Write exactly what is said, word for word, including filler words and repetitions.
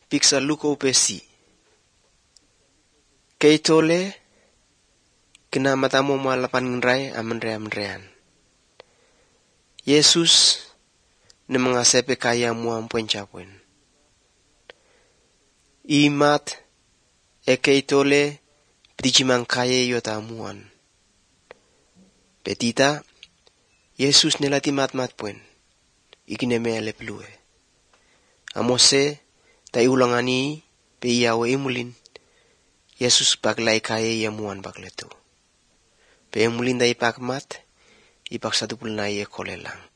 piksa luko pesi. Keitole kena matamu malapan ngerai amandre-amandrean. Yesus ne mengasepe kaya muam pencapuen. Imat e keitole prijimang kaya yotamuan. Petita Yesus nelati mat-mat puen. Ikineme ele pelue. Amose tai ulangani pe iawe imulin. Yesus baglai kaya yamuan bagleto. Pe imulin dai pakmat ipak satu pulnai e kolelang.